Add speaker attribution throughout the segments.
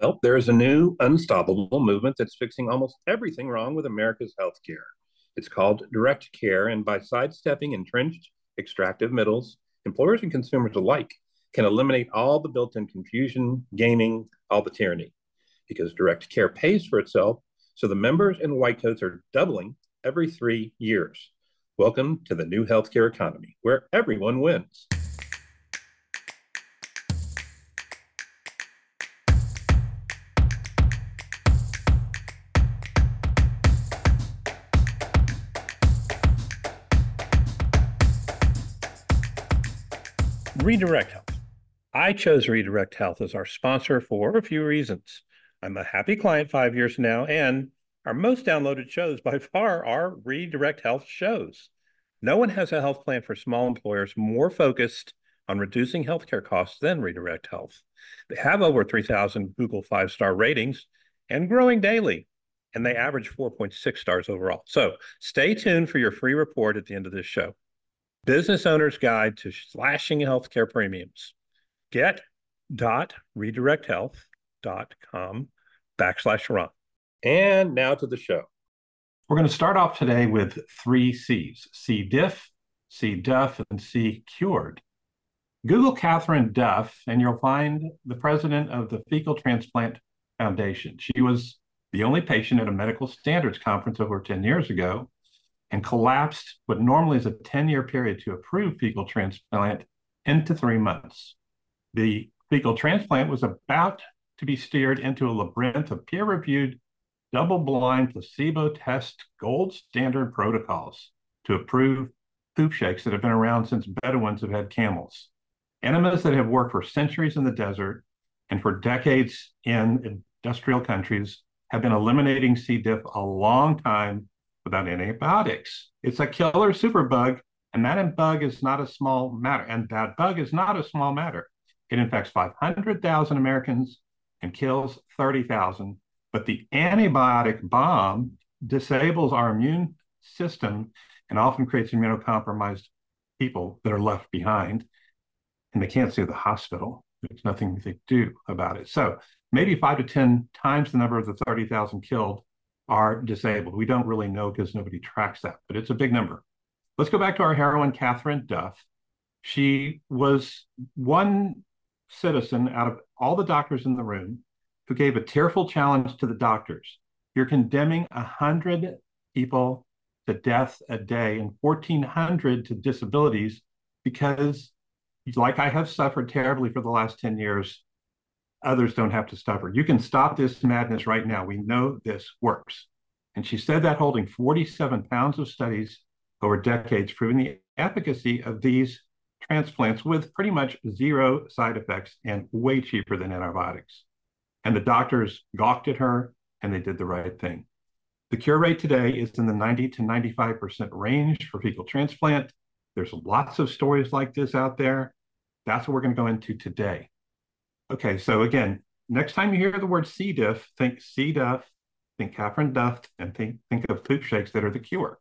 Speaker 1: Well, there is a new unstoppable movement that's fixing almost everything wrong with America's healthcare. It's called direct care, and by sidestepping entrenched extractive middles, employers and consumers alike can eliminate all the built in confusion, gaming, all the tyranny. Because direct care pays for itself, so the members in white coats are doubling every 3 years. Welcome to the new healthcare economy, where everyone wins. Redirect Health. I chose Redirect Health as our sponsor for a few reasons. I'm a happy client 5 years now, and our most downloaded shows by far are Redirect Health shows. No one has a health plan for small employers more focused on reducing healthcare costs than Redirect Health. They have over 3,000 Google 5-star ratings and growing daily, and they average 4.6 stars overall. So stay tuned for your free report at the end of this show. Business Owner's Guide to Slashing Healthcare Premiums. Get.redirecthealth.com/Ron. And now to the show. We're going to start off today with three C's: C. diff, C. duff, and C. cured. Google Catherine Duff, and you'll find the president of the Fecal Transplant Foundation. She was the only patient at a medical standards conference over 10 years ago and collapsed what normally is a 10-year period to approve fecal transplant into 3 months. The fecal transplant was about to be steered into a labyrinth of peer-reviewed, double-blind, placebo-test gold standard protocols to approve poop shakes that have been around since Bedouins have had camels. Enemas that have worked for centuries in the desert and for decades in industrial countries have been eliminating C. diff a long time without antibiotics. It's a killer superbug, and that bug is not a small matter. And that bug is not a small matter. It infects 500,000 Americans and kills 30,000. But the antibiotic bomb disables our immune system and often creates immunocompromised people that are left behind, and they can't sue the hospital. There's nothing they do about it. So maybe 5 to 10 times the number of the 30,000 killed are disabled. We don't really know because nobody tracks that, but it's a big number. Let's go back to our heroine, Catherine Duff. She was one citizen out of all the doctors in the room who gave a tearful challenge to the doctors. You're condemning 100 people to death a day and 1,400 to disabilities because, like I have suffered terribly for the last 10 years, others don't have to suffer. You can stop this madness right now. We know this works. And she said that holding 47 pounds of studies over decades proving the efficacy of these transplants with pretty much zero side effects and way cheaper than antibiotics. And the doctors gawked at her, and they did the right thing. The cure rate today is in the 90 to 95% range for fecal transplant. There's lots of stories like this out there. That's what we're going to go into today. Okay, so again, next time you hear the word C. diff, think C. duff, think Catherine Duff, and think of poop shakes that are the cure.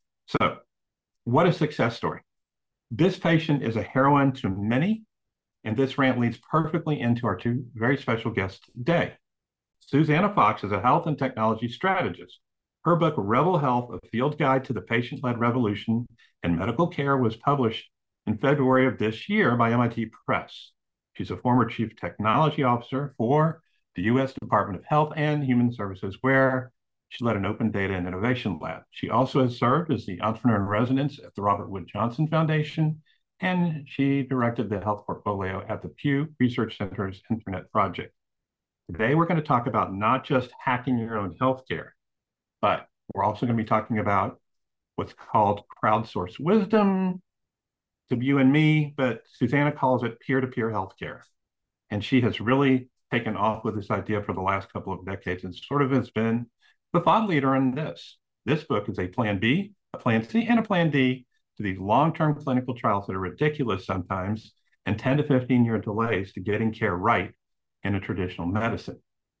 Speaker 1: So what a success story. This patient is a heroine to many, and this rant leads perfectly into our two very special guests today. Susanna Fox is a health and technology strategist. Her book, Rebel Health, A Field Guide to the Patient-Led Revolution in Medical Care, was published in February of this year by MIT Press. She's a former chief technology officer for the U.S. Department of Health and Human Services, where she led an open data and innovation lab. She also has served as the entrepreneur in residence at the Robert Wood Johnson Foundation, and she directed the health portfolio at the Pew Research Center's Internet Project. Today, we're going to talk about not just hacking your own healthcare, but we're also going to be talking about what's called crowdsourced wisdom, to you and me, but Susanna calls it peer-to-peer healthcare. And she has really taken off with this idea for the last couple of decades and sort of has been the thought leader in this. This book is a plan B, a plan C, and a plan D to these long-term clinical trials that are ridiculous sometimes and 10 to 15-year delays to getting care right in a traditional medicine.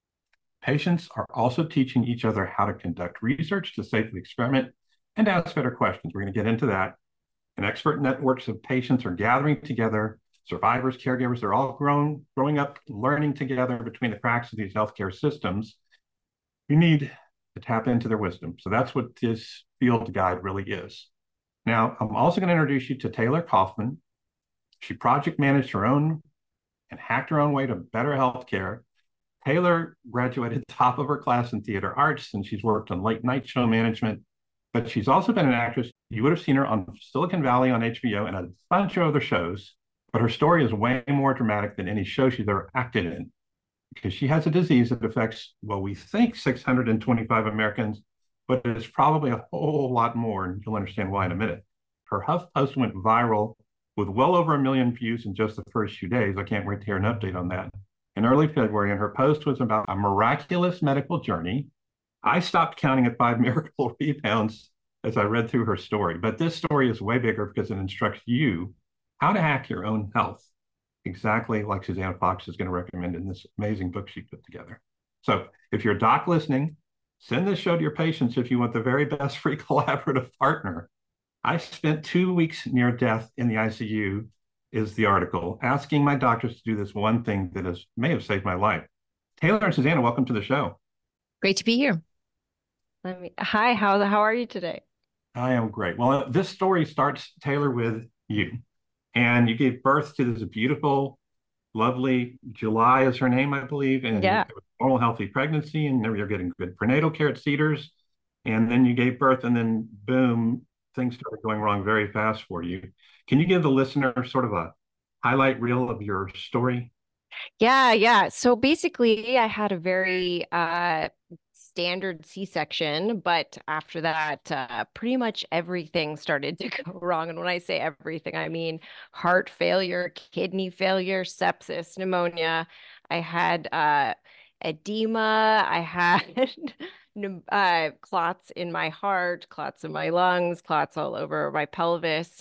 Speaker 1: Patients are also teaching each other how to conduct research, to safely experiment, and ask better questions. We're going to get into that. And expert networks of patients are gathering together survivors, caregivers, they're all growing up, learning together between the cracks of these healthcare systems. You need to tap into their wisdom. So that's what this field guide really is. Now, I'm also going to introduce you to Taylor Kaufman. She project managed her own and hacked her own way to better healthcare. Taylor graduated top of her class in theater arts, and she's worked on late night show management, but she's also been an actress. You would have seen her on Silicon Valley on HBO and a bunch of other shows, but her story is way more dramatic than any show she's ever acted in because she has a disease that affects, well, we think 625 Americans, but it's probably a whole lot more, and you'll understand why in a minute. Her HuffPost went viral with well over 1 million views in just the first few days. I can't wait to hear an update on that. In early February, and her post was about a miraculous medical journey. I stopped counting at 5 miracle rebounds as I read through her story, but this story is way bigger because it instructs you how to hack your own health, exactly like Suzanne Fox is going to recommend in this amazing book she put together. So if you're a doc listening, send this show to your patients if you want the very best free collaborative partner. I spent 2 weeks near death in the ICU, is the article, asking my doctors to do this one thing that may have saved my life. Taylor and Susanna, welcome to the show.
Speaker 2: Great to be here. Hi, how are you today?
Speaker 1: I am great. Well, this story starts, Taylor, with you. And you gave birth to this beautiful, lovely, July is her name, I believe, and
Speaker 2: Yeah.
Speaker 1: normal, healthy pregnancy, and you're getting good prenatal care at Cedars. And then you gave birth, and then boom, things started going wrong very fast for you. Can you give the listener sort of a highlight reel of your story?
Speaker 2: Yeah. So basically, I had a very standard C-section, but after that, pretty much everything started to go wrong. And when I say everything, I mean heart failure, kidney failure, sepsis, pneumonia. I had edema. I had clots in my heart, clots in my lungs, clots all over my pelvis.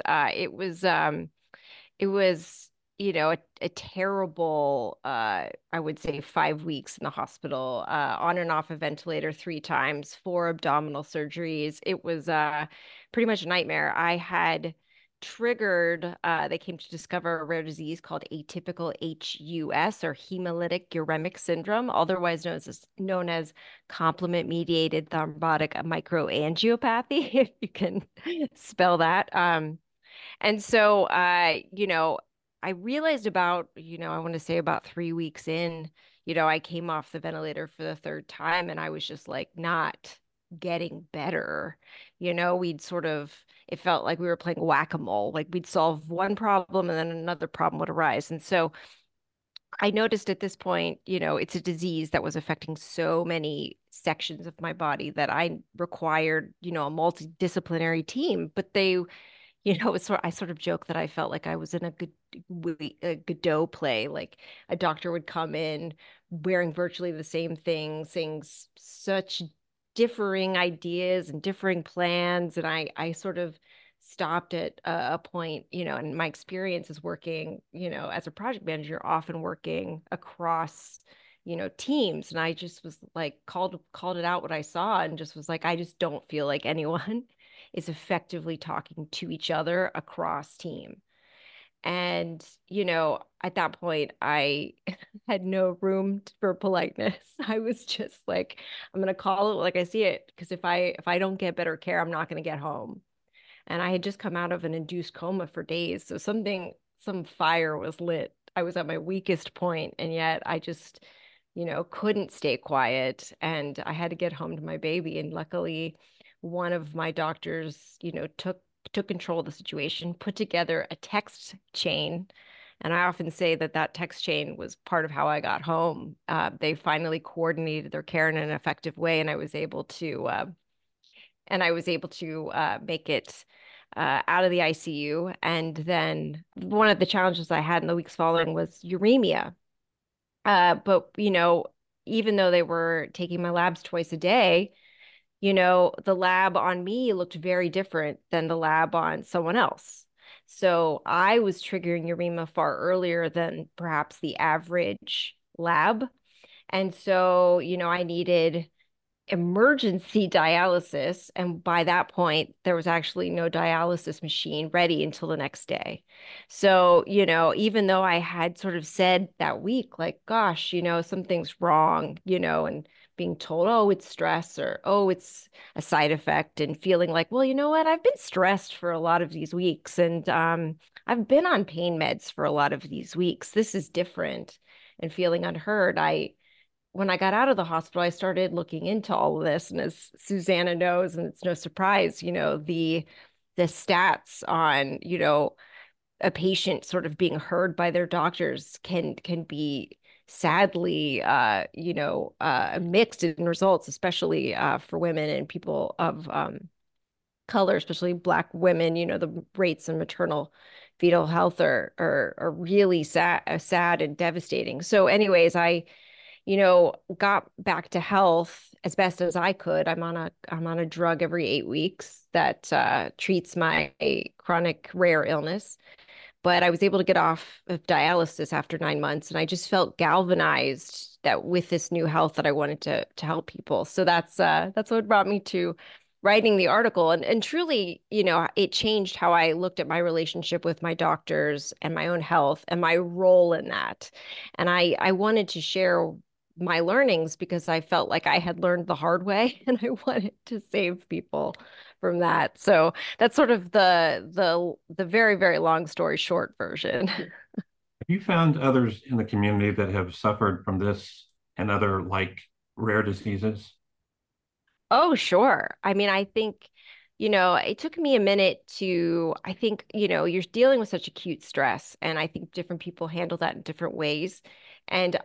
Speaker 2: It was, a terrible, I would say 5 weeks in the hospital, on and off a ventilator 3 times, 4 abdominal surgeries. It was pretty much a nightmare. I had triggered, they came to discover a rare disease called atypical HUS or hemolytic uremic syndrome, otherwise known as complement-mediated thrombotic microangiopathy, if you can spell that. And so, I realized about, I want to say about 3 weeks in, I came off the ventilator for the third time and I was just like not getting better. It felt like we were playing whack-a-mole, like we'd solve one problem and then another problem would arise. And so I noticed at this point, it's a disease that was affecting so many sections of my body that I required, a multidisciplinary team, but I sort of joke that I felt like I was in a Godot play. Like a doctor would come in wearing virtually the same thing, saying such differing ideas and differing plans. And I sort of stopped at a point, and my experience is working, as a project manager, often working across, teams. And I just was like, called it out what I saw and just was like, I just don't feel like anyone is effectively talking to each other across team. And, at that point, I had no room for politeness. I was just like, I'm going to call it like I see it. Because if I don't get better care, I'm not going to get home. And I had just come out of an induced coma for days. So some fire was lit. I was at my weakest point, and yet I just, couldn't stay quiet. And I had to get home to my baby. And luckily, one of my doctors, took control of the situation, put together a text chain. And I often say that text chain was part of how I got home. They finally coordinated their care in an effective way, and I was able to make it out of the ICU. And then one of the challenges I had in the weeks following was uremia. But even though they were taking my labs twice a day, the lab on me looked very different than the lab on someone else. So I was triggering uremia far earlier than perhaps the average lab. And so, I needed emergency dialysis. And by that point, there was actually no dialysis machine ready until the next day. So, even though I had sort of said that week, like, gosh, something's wrong, and being told, oh, it's stress or, oh, it's a side effect, and feeling like, well, you know what? I've been stressed for a lot of these weeks, and I've been on pain meds for a lot of these weeks. This is different, and feeling unheard. When I got out of the hospital, I started looking into all of this. And as Susanna knows, and it's no surprise, the stats on, a patient sort of being heard by their doctors can be sadly mixed in results, especially for women and people of color, especially Black women. The rates of maternal fetal health are really sad and devastating. So anyways, I got back to health as best as I could. I'm on a drug every 8 weeks that treats my chronic rare illness. But I was able to get off of dialysis after 9 months, and I just felt galvanized that with this new health that I wanted to help people. So that's what brought me to writing the article. And truly, it changed how I looked at my relationship with my doctors and my own health and my role in that. And I wanted to share my learnings because I felt like I had learned the hard way and I wanted to save people from that. So that's sort of the very, very long story short version.
Speaker 1: Have you found others in the community that have suffered from this and other like rare diseases?
Speaker 2: Oh, sure. I mean, I think, it took me a minute I think, you're dealing with such acute stress, and I think different people handle that in different ways. And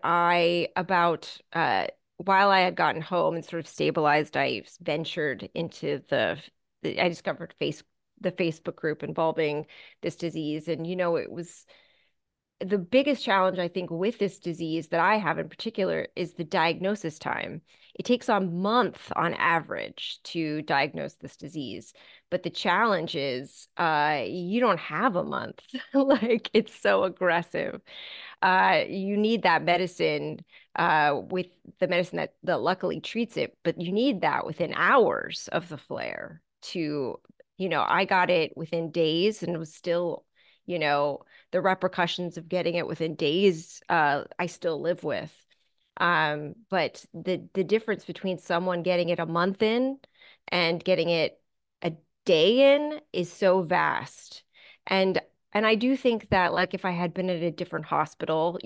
Speaker 2: while I had gotten home and sort of stabilized, I ventured into I discovered the Facebook group involving this disease. And, it was the biggest challenge, I think, with this disease that I have in particular is the diagnosis time. It takes a month on average to diagnose this disease. But the challenge is you don't have a month. Like, it's so aggressive. You need that medicine with the medicine that luckily treats it, but you need that within hours of the flare I got it within days and was still, you know, the repercussions of getting it within days, I still live with. But the difference between someone getting it a month in and getting it a day in is so vast. And and I do think that, like, if I had been at a different hospital,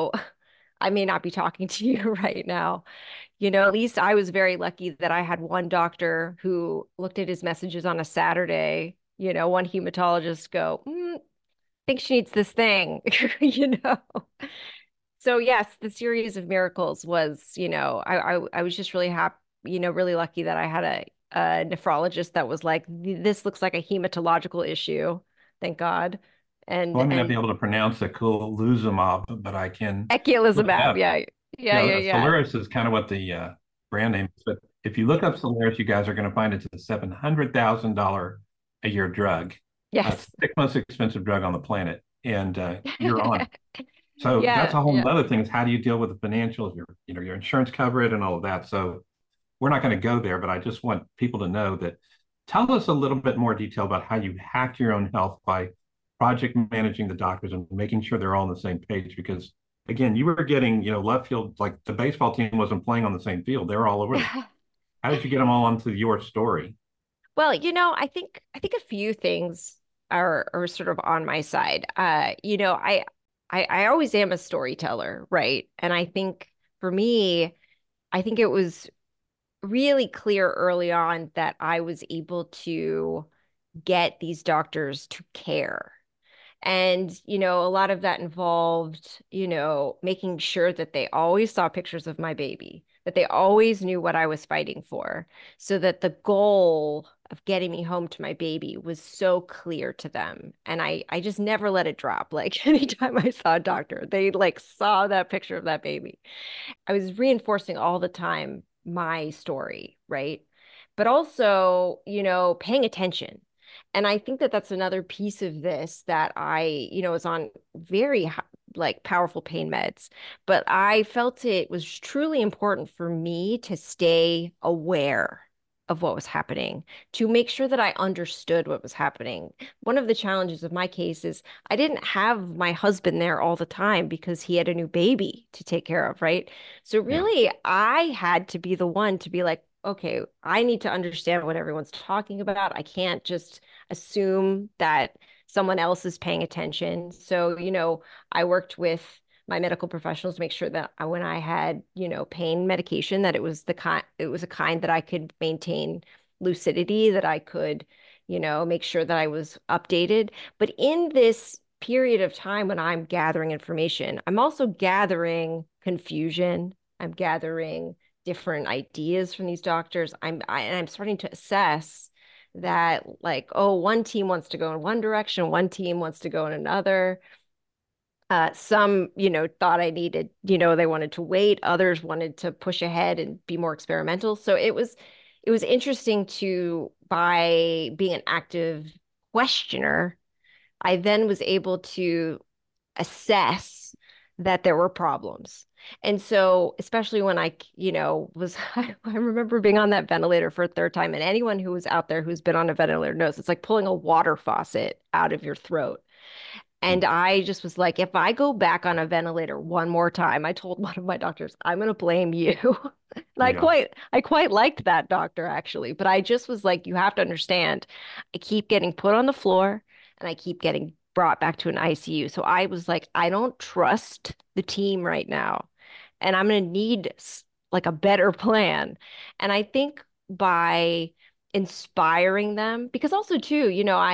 Speaker 2: I may not be talking to you right now. At least I was very lucky that I had one doctor who looked at his messages on a Saturday, one hematologist go, think she needs this thing, you know? So yes, the series of miracles was, I was just really happy, really lucky that I had a nephrologist that was like, this looks like a hematological issue. Thank God.
Speaker 1: Well,
Speaker 2: And
Speaker 1: I may not be
Speaker 2: and
Speaker 1: able to pronounce the cool but I can look it
Speaker 2: eculizumab,
Speaker 1: up.
Speaker 2: yeah. Yeah, yeah, yeah.
Speaker 1: Solaris is kind of what the brand name is, but if you look up Solaris, you guys are going to find it's a $700,000 a year drug. It's
Speaker 2: Yes.
Speaker 1: the sixth most expensive drug on the planet, and you're on it. So that's
Speaker 2: Yeah,
Speaker 1: a whole
Speaker 2: yeah.
Speaker 1: other thing is how do you deal with the financials, your insurance cover it and all of that. So we're not going to go there, but I just want people to know that tell us a little bit more detail about how you hack your own health by project managing the doctors and making sure they're all on the same page. Because again, you were getting, left field, like the baseball team wasn't playing on the same field. They were all over the. How did you get them all onto your story?
Speaker 2: Well, I think a few things are sort of on my side. I always am a storyteller, right? And I think for me, I think it was really clear early on that I was able to get these doctors to care. And, a lot of that involved, making sure that they always saw pictures of my baby, that they always knew what I was fighting for, so that the goal of getting me home to my baby was so clear to them. And I just never let it drop. Like, anytime I saw a doctor, they like saw that picture of that baby. I was reinforcing all the time my story, right? But also, paying attention. And I think that that's another piece of this that I, is on very like powerful pain meds. But I felt it was truly important for me to stay aware of what was happening, to make sure that I understood what was happening. One of the challenges of my case is I didn't have my husband there all the time because he had a new baby to take care of, right? So
Speaker 1: Yeah.
Speaker 2: really, I had to be the one to be like, okay, I need to understand what everyone's talking about. I can't just assume that someone else is paying attention. So, I worked with my medical professionals to make sure that when I had, pain medication, that it was a kind that I could maintain lucidity, that I could, make sure that I was updated. But in this period of time when I'm gathering information, I'm also gathering confusion. I'm gathering different ideas from these doctors. And I'm starting to assess that, like, oh, one team wants to go in one direction, one team wants to go in another. Some, thought I needed, they wanted to wait. Others wanted to push ahead and be more experimental. So it was interesting to, by being an active questioner, I then was able to assess that there were problems. And so, especially when I, I remember being on that ventilator for a third time, and anyone who was out there who's been on a ventilator knows it's like pulling a water faucet out of your throat. And I just was like, if I go back on a ventilator one more time, I told one of my doctors, I'm going to blame you. And
Speaker 1: Yeah.
Speaker 2: I quite liked that doctor actually, but I just was like, you have to understand, I keep getting put on the floor and I keep getting brought back to an ICU. So I was like, I don't trust the team right now, and I'm going to need like a better plan. And I think by inspiring them, because also too,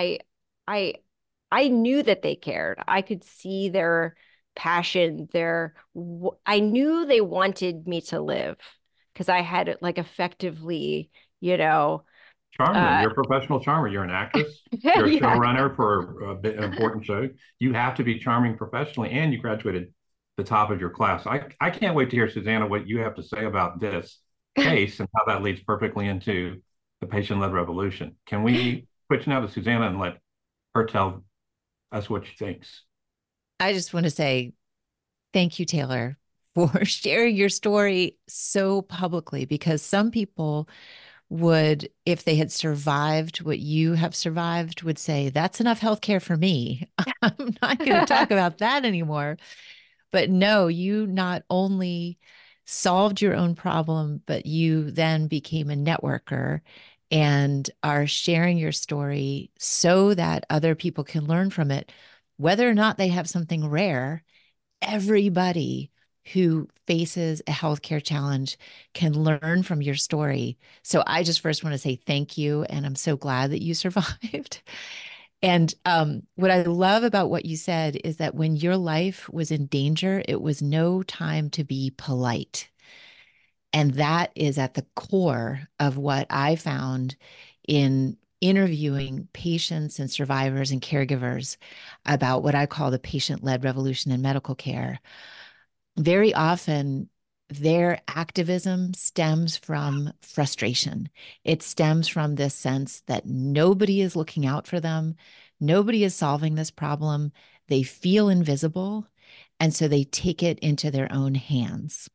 Speaker 2: I I knew that they cared. I could see their passion, I knew they wanted me to live because I had like effectively, you know,
Speaker 1: Charming.
Speaker 2: uh
Speaker 1: You're a professional charmer. You're an actress. You're a
Speaker 2: yeah.
Speaker 1: showrunner for an important show. You have to be charming professionally, and you graduated the top of your class. I can't wait to hear, Susanna, what you have to say about this case and how that leads perfectly into the patient-led revolution. Can we switch now to Susanna and let her tell us what she thinks?
Speaker 3: I just want to say thank you, Taylor, for sharing your story so publicly, because some people would, if they had survived what you have survived, would say, that's enough healthcare for me. I'm not going to talk about that anymore. But no, you not only solved your own problem, but you then became a networker and are sharing your story so that other people can learn from it, whether or not they have something rare. Everybody who faces a healthcare challenge can learn from your story. So I just first want to say thank you. And I'm so glad that you survived. And what I love about what you said is that when your life was in danger, it was no time to be polite. And that is at the core of what I found in interviewing patients and survivors and caregivers about what I call the patient-led revolution in medical care. Very often, their activism stems from frustration. It stems from this sense that nobody is looking out for them, nobody is solving this problem. They feel invisible, and so they take it into their own hands.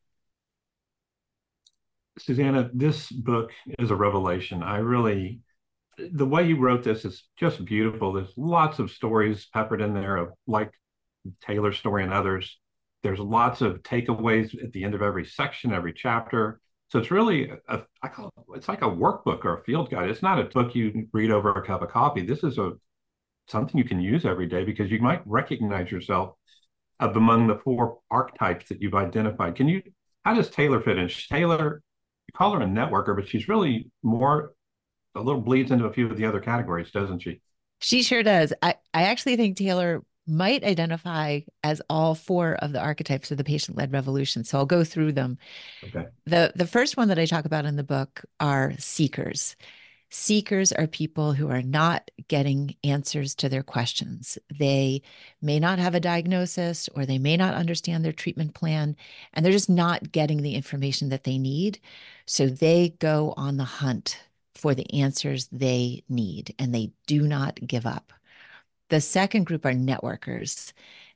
Speaker 1: Susanna, this book is a revelation. The way you wrote this is just beautiful. There's lots of stories peppered in there of like Taylor's story and others. There's lots of takeaways at the end of every section, every chapter. So it's really I call it, it's like a workbook or a field guide. It's not a book you read over a cup of coffee. This is something you can use every day because you might recognize yourself among the four archetypes that you've identified. How does Taylor fit in? Taylor, you call her a networker, but she's really more, a little bleeds into a few of the other categories, doesn't she?
Speaker 3: She sure does. I actually think Taylor might identify as all four of the archetypes of the patient-led revolution. So I'll go through them.
Speaker 1: Okay.
Speaker 3: The first one that I talk about in the book are seekers. Seekers are people who are not getting answers to their questions. They may not have a diagnosis or they may not understand their treatment plan, and they're just not getting the information that they need. So they go on the hunt for the answers they need, and they do not give up. The second group are networkers.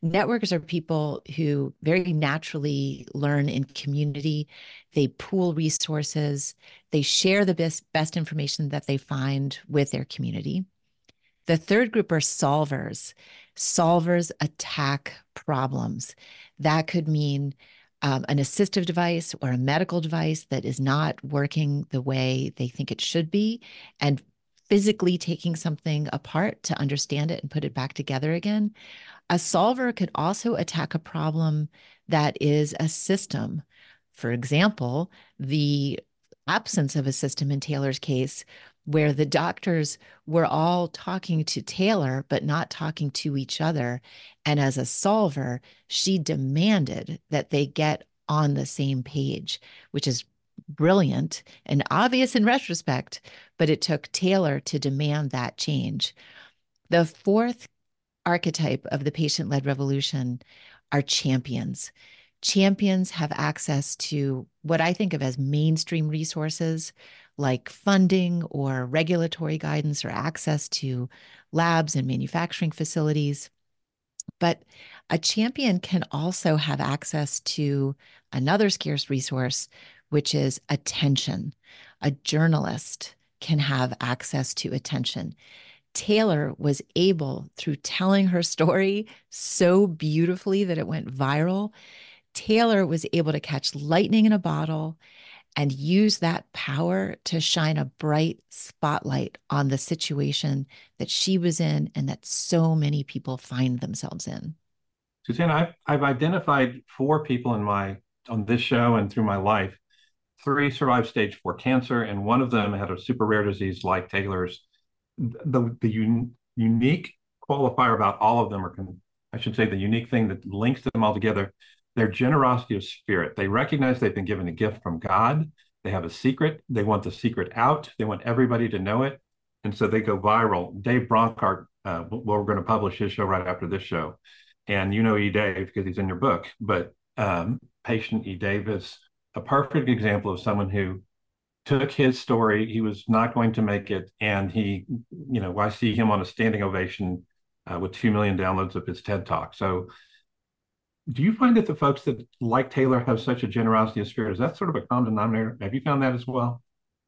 Speaker 3: Networkers are people who very naturally learn in community. They pool resources. They share the best information that they find with their community. The third group are solvers. Solvers attack problems. That could mean an assistive device or a medical device that is not working the way they think it should be, and physically taking something apart to understand it and put it back together again. A solver could also attack a problem that is a system. For example, the absence of a system in Taylor's case, where the doctors were all talking to Taylor, but not talking to each other. And as a solver, she demanded that they get on the same page, which is brilliant and obvious in retrospect, but it took Taylor to demand that change. The fourth archetype of the patient-led revolution are champions. Champions have access to what I think of as mainstream resources like funding or regulatory guidance or access to labs and manufacturing facilities. But a champion can also have access to another scarce resource, which is attention. A journalist can have access to attention. Taylor was able, through telling her story so beautifully that it went viral, Taylor was able to catch lightning in a bottle and use that power to shine a bright spotlight on the situation that she was in and that so many people find themselves in.
Speaker 1: Suzanne, I've identified 4 people on this show and through my life. 3 survived stage 4 cancer, and one of them had a super rare disease like Taylor's. The unique qualifier about all of them, or I should say the unique thing that links them all together, their generosity of spirit. They recognize they've been given a gift from God. They have a secret. They want the secret out. They want everybody to know it. And so they go viral. Dave Bronkart, we're going to publish his show right after this show. And you know E. Dave because he's in your book. But patient E. Dave is a perfect example of someone who took his story. He was not going to make it. And I see him on a standing ovation with 2 million downloads of his TED Talk. So do you find that the folks that like Taylor have such a generosity of spirit? Is that sort of a common denominator? Have you found that as well?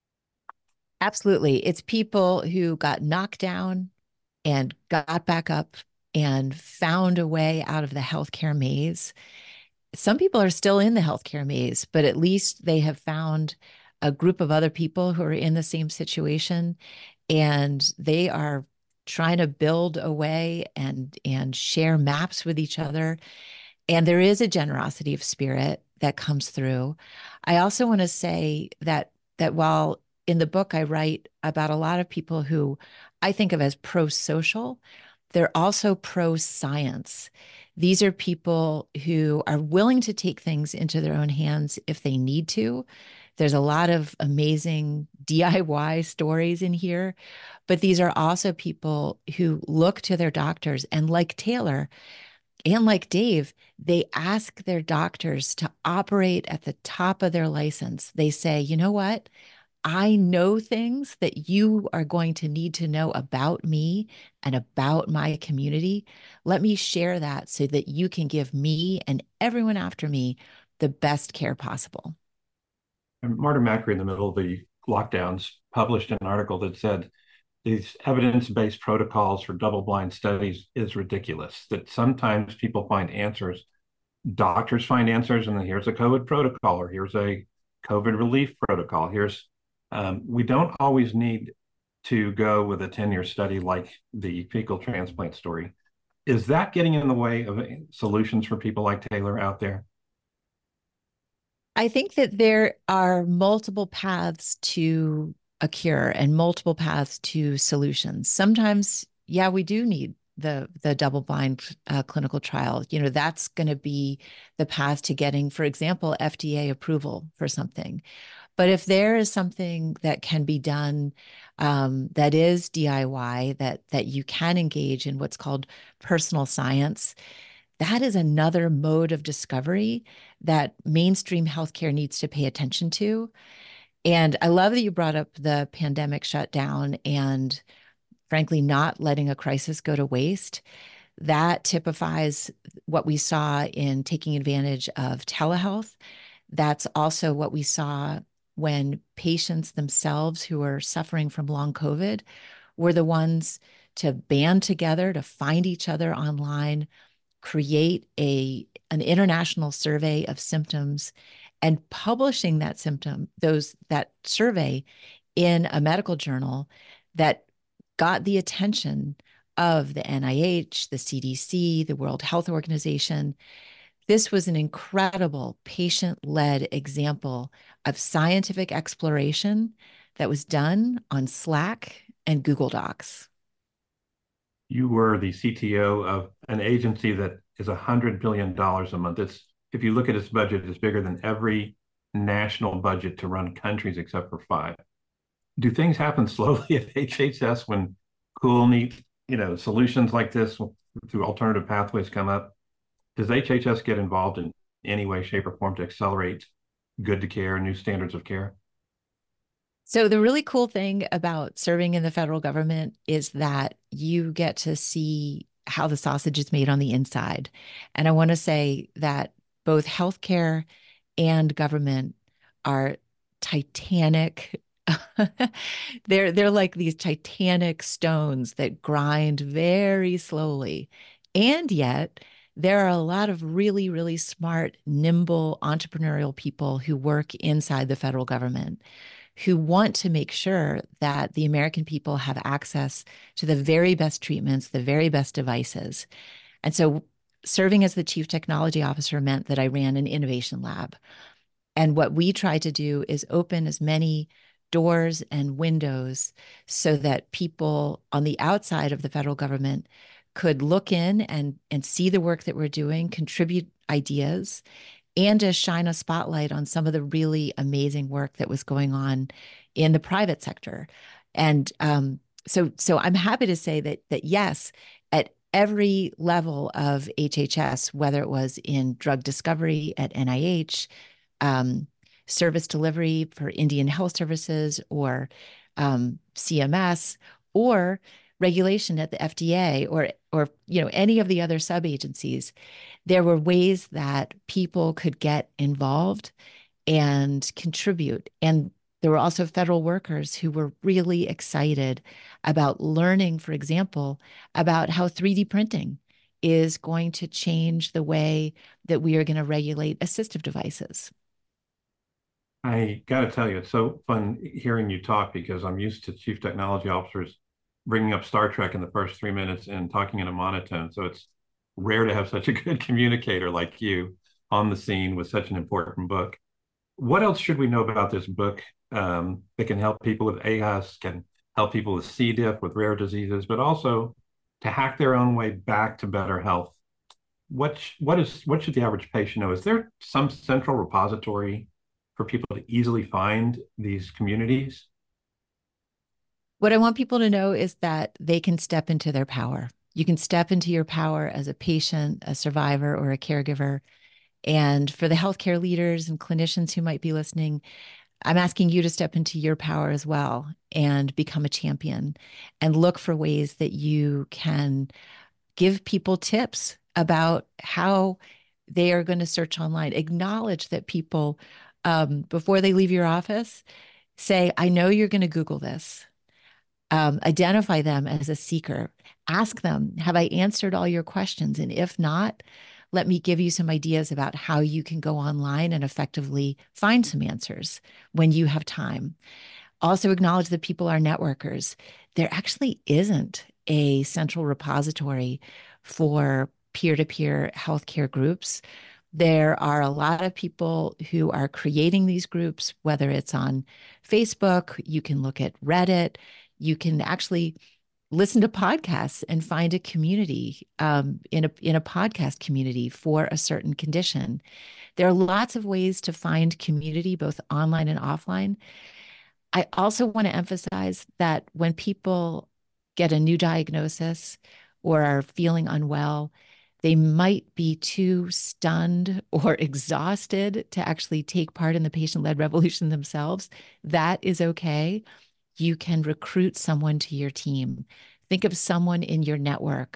Speaker 3: Absolutely. It's people who got knocked down and got back up and found a way out of the healthcare maze. Some people are still in the healthcare maze, but at least they have found a group of other people who are in the same situation, and they are trying to build a way and share maps with each other. And there is a generosity of spirit that comes through. I also want to say that while in the book I write about a lot of people who I think of as pro-social, they're also pro-science. These are people who are willing to take things into their own hands if they need to. There's a lot of amazing DIY stories in here, but these are also people who look to their doctors, and like Taylor and like Dave, they ask their doctors to operate at the top of their license. They say, you know what? I know things that you are going to need to know about me and about my community. Let me share that so that you can give me and everyone after me the best care possible.
Speaker 1: And Marta Macri, in the middle of the lockdowns, published an article that said these evidence-based protocols for double-blind studies is ridiculous, that sometimes people find answers, doctors find answers, and then here's a COVID protocol, or here's a COVID relief protocol. We don't always need to go with a 10-year study like the fecal transplant story. Is that getting in the way of solutions for people like Taylor out there?
Speaker 3: I think that there are multiple paths to a cure and multiple paths to solutions. Sometimes, yeah, we do need the double-blind clinical trial. That's going to be the path to getting, for example, FDA approval for something. But if there is something that can be done that is DIY, that you can engage in what's called personal science, that is another mode of discovery that mainstream healthcare needs to pay attention to. And I love that you brought up the pandemic shutdown and, frankly, not letting a crisis go to waste. That typifies what we saw in taking advantage of telehealth. That's also what we saw when patients themselves who are suffering from long COVID were the ones to band together to find each other online, create an international survey of symptoms, and publishing that survey in a medical journal that got the attention of the NIH, the CDC, the World Health Organization. This was an incredible patient-led example of scientific exploration that was done on Slack and Google Docs.
Speaker 1: You were the CTO of an agency that is $100 billion a month. If you look at its budget, it's bigger than every national budget to run countries except for 5. Do things happen slowly at HHS when cool, neat, solutions like this through alternative pathways come up? Does HHS get involved in any way, shape, or form to accelerate good to care, new standards of care?
Speaker 3: So the really cool thing about serving in the federal government is that you get to see how the sausage is made on the inside. And I want to say that both healthcare and government are titanic. They're like these titanic stones that grind very slowly. And yet there are a lot of really, really smart, nimble, entrepreneurial people who work inside the federal government who want to make sure that the American people have access to the very best treatments, the very best devices. And so serving as the chief technology officer meant that I ran an innovation lab. And what we try to do is open as many doors and windows so that people on the outside of the federal government could look in and see the work that we're doing, contribute ideas, and to shine a spotlight on some of the really amazing work that was going on in the private sector. And so I'm happy to say that yes, at every level of HHS, whether it was in drug discovery at NIH, service delivery for Indian Health Services, or CMS, or regulation at the FDA, or any of the other sub-agencies, there were ways that people could get involved and contribute. And there were also federal workers who were really excited about learning, for example, about how 3D printing is going to change the way that we are going to regulate assistive devices.
Speaker 1: I got to tell you, it's so fun hearing you talk because I'm used to chief technology officers bringing up Star Trek in the first 3 minutes and talking in a monotone. So it's rare to have such a good communicator like you on the scene with such an important book. What else should we know about this book that can help people with AS, can help people with C. diff, with rare diseases, but also to hack their own way back to better health? What should the average patient know? Is there some central repository for people to easily find these communities?
Speaker 3: What I want people to know is that they can step into their power. You can step into your power as a patient, a survivor, or a caregiver. And for the healthcare leaders and clinicians who might be listening, I'm asking you to step into your power as well and become a champion and look for ways that you can give people tips about how they are going to search online. Acknowledge that people, before they leave your office, say, I know you're going to Google this. Identify them as a seeker. Ask them, have I answered all your questions? And if not, let me give you some ideas about how you can go online and effectively find some answers when you have time. Also acknowledge that people are networkers. There actually isn't a central repository for peer-to-peer healthcare groups. There are a lot of people who are creating these groups, whether it's on Facebook, you can look at Reddit, you can actually listen to podcasts and find a community in a podcast community for a certain condition. There are lots of ways to find community, both online and offline. I also want to emphasize that when people get a new diagnosis or are feeling unwell, they might be too stunned or exhausted to actually take part in the patient-led revolution themselves. That is okay. You can recruit someone to your team. Think of someone in your network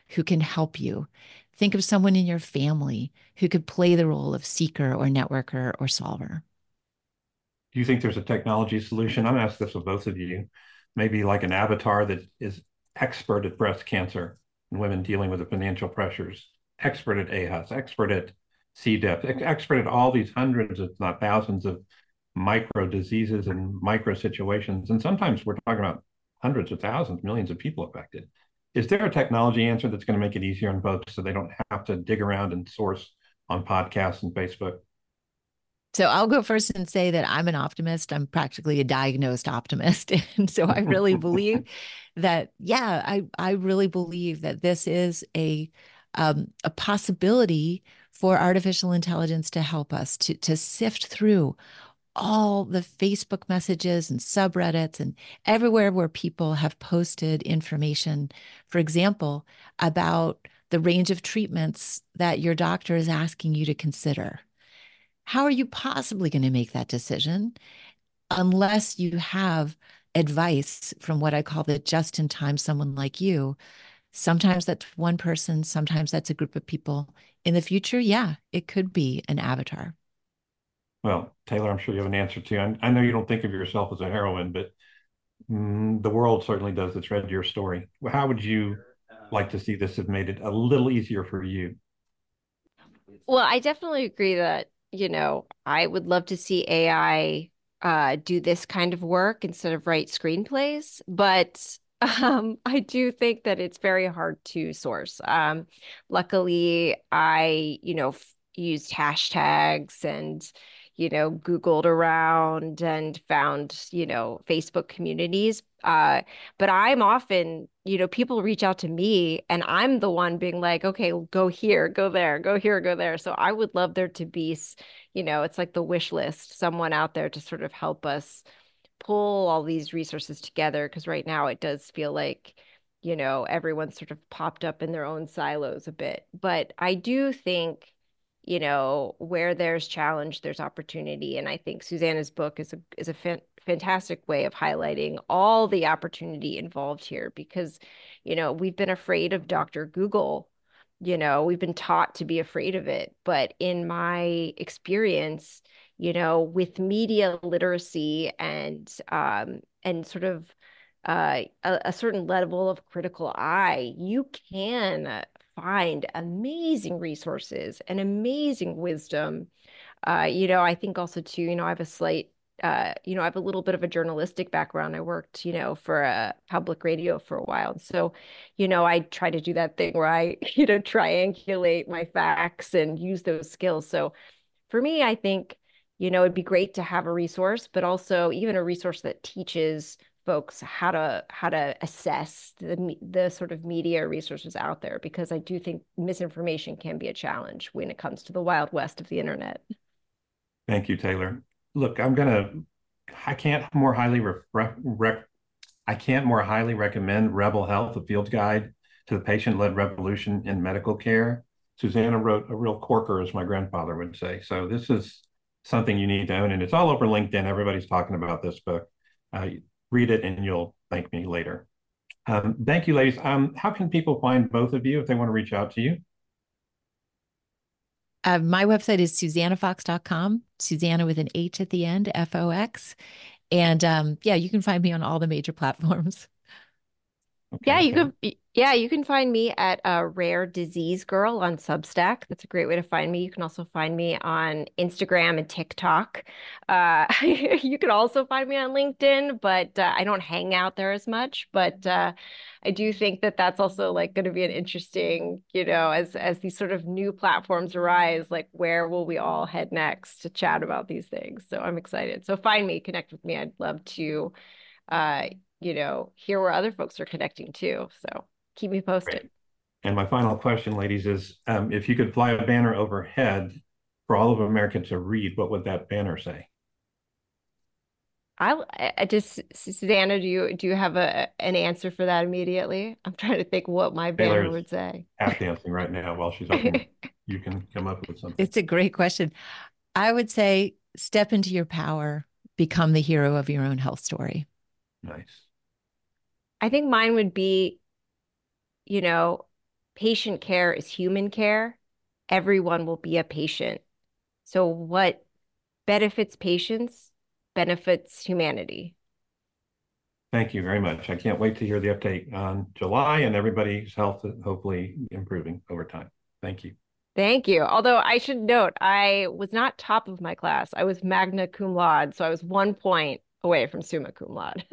Speaker 3: who can help you. Think of someone in your family who could play the role of seeker or networker or solver.
Speaker 1: Do you think there's a technology solution? I'm asking this of both of you. Maybe like an avatar that is expert at breast cancer and women dealing with the financial pressures, expert at AHUS, expert at C. diff, expert at all these hundreds, if not thousands, of micro diseases and micro situations. And sometimes we're talking about hundreds of thousands, millions of people affected. Is there a technology answer that's going to make it easier on folks so they don't have to dig around and source on podcasts and Facebook?
Speaker 3: So I'll go first and say that I'm an optimist. I'm practically a diagnosed optimist. And so I really believe that, yeah, I really believe that this is a possibility for artificial intelligence to help us to sift through all the Facebook messages and subreddits and everywhere where people have posted information, for example, about the range of treatments that your doctor is asking you to consider. How are you possibly going to make that decision unless you have advice from what I call the just-in-time someone like you? Sometimes that's one person, sometimes that's a group of people. In the future, yeah, it could be an avatar.
Speaker 1: Well, Taylor, I'm sure you have an answer too. I know you don't think of yourself as a heroine, but the world certainly does that's read your story. How would you like to see this have made it a little easier for you?
Speaker 2: Well, I definitely agree that, I would love to see AI do this kind of work instead of write screenplays, but I do think that it's very hard to source. Luckily, I, used hashtags and, Googled around and found, Facebook communities. But I'm often, people reach out to me and I'm the one being like, okay, go here, go there, go here, go there. So I would love there to be, it's like the wish list, someone out there to sort of help us pull all these resources together. Because right now it does feel like, everyone's sort of popped up in their own silos a bit. But I do think, where there's challenge, there's opportunity. And I think Susanna's book is a fantastic way of highlighting all the opportunity involved here because, we've been afraid of Dr. Google. We've been taught to be afraid of it. But in my experience, with media literacy and sort of a certain level of critical eye, you can find amazing resources and amazing wisdom. I think also too, I have a slight, I have a little bit of a journalistic background. I worked, for a public radio for a while. And so, I try to do that thing where I, triangulate my facts and use those skills. So for me, I think, it'd be great to have a resource, but also even a resource that teaches folks how to assess the sort of media resources out there, because I do think misinformation can be a challenge when it comes to the Wild West of the internet.
Speaker 1: Thank you, Taylor. Look, I can't more highly recommend Rebel Health, a field guide to the patient-led revolution in medical care. Susanna wrote a real corker, as my grandfather would say. So this is something you need to own, and it's all over LinkedIn. Everybody's talking about this book. Read it, and you'll thank me later. Thank you, ladies. How can people find both of you if they want to reach out to you?
Speaker 3: My website is susannafox.com, Susanna with an H at the end, Fox. And yeah, you can find me on all the major platforms.
Speaker 1: Okay,
Speaker 2: You can find me at Rare Disease Girl on Substack. That's a great way to find me. You can also find me on Instagram and TikTok. You can also find me on LinkedIn, but I don't hang out there as much. But I do think that that's also like going to be an interesting, as these sort of new platforms arise, like where will we all head next to chat about these things? So I'm excited. So find me, connect with me. I'd love to uh, hear where other folks are connecting too. So keep me posted.
Speaker 1: great. And my final question, ladies, is if you could fly a banner overhead for all of America to read, what would that banner say?
Speaker 2: I just, Susanna, do you have an answer for that immediately? I'm trying to think what my banner
Speaker 1: Taylor's
Speaker 2: would say.
Speaker 1: tap dancing right now while she's talking. You can come up with something.
Speaker 3: It's a great question. I would say step into your power, become the hero of your own health story.
Speaker 1: Nice.
Speaker 2: I think mine would be, you know, patient care is human care, everyone will be a patient. So what benefits patients benefits humanity.
Speaker 1: Thank you very much. I can't wait to hear the update on July and everybody's health hopefully improving over time. Thank you.
Speaker 2: Thank you. Although I should note, I was not top of my class. I was magna cum laude, so I was 1 point away from summa cum laude.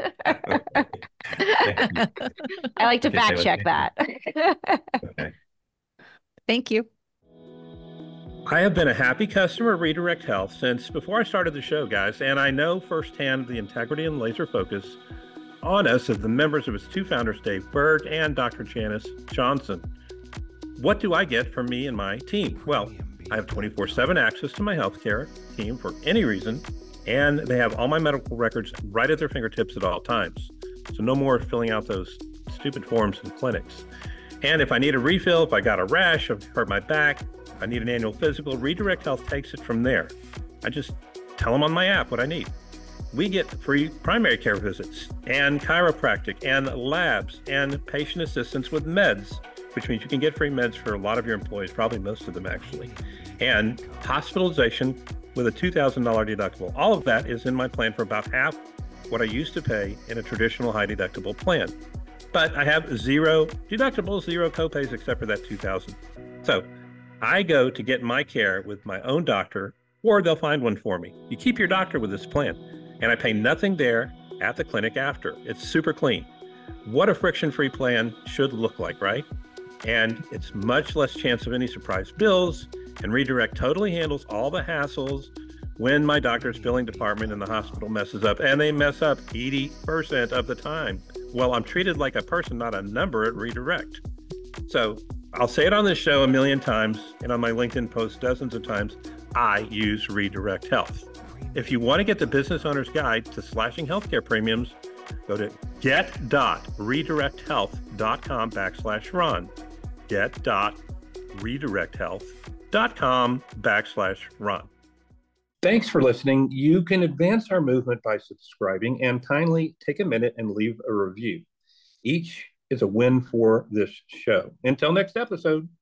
Speaker 2: I like to fact check that.
Speaker 1: Okay.
Speaker 3: Thank you.
Speaker 1: I have been a happy customer of Redirect Health since before I started the show, guys, and I know firsthand the integrity and laser focus on us of the members of its two founders, Dave Berg and Dr. Janice Johnson. What do I get from me and my team? Well, I have 24/7 access to my healthcare team for any reason, and they have all my medical records right at their fingertips at all times. So no more filling out those stupid forms in clinics. And if I need a refill, if I got a rash, if I hurt my back, if I need an annual physical, Redirect Health takes it from there. I just tell them on my app what I need. We get free primary care visits and chiropractic and labs and patient assistance with meds, which means you can get free meds for a lot of your employees, probably most of them actually, and hospitalization with a $2,000 deductible. All of that is in my plan for about half what I used to pay in a traditional high deductible plan. But I have zero deductibles, zero copays, except for that $2,000. So I go to get my care with my own doctor, or they'll find one for me. You keep your doctor with this plan, and I pay nothing there at the clinic after. It's super clean. What a friction-free plan should look like, right? And it's much less chance of any surprise bills, and Redirect totally handles all the hassles when my doctor's billing department in the hospital messes up, and they mess up 80% of the time. Well, I'm treated like a person, not a number at Redirect. So I'll say it on this show a million times, and on my LinkedIn post dozens of times, I use Redirect Health. If you want to get the business owner's guide to slashing healthcare premiums, go to get.redirecthealth.com/Ron. get.redirecthealth.com/Ron. Thanks for listening. You can advance our movement by subscribing and kindly take a minute and leave a review. Each is a win for this show. Until next episode.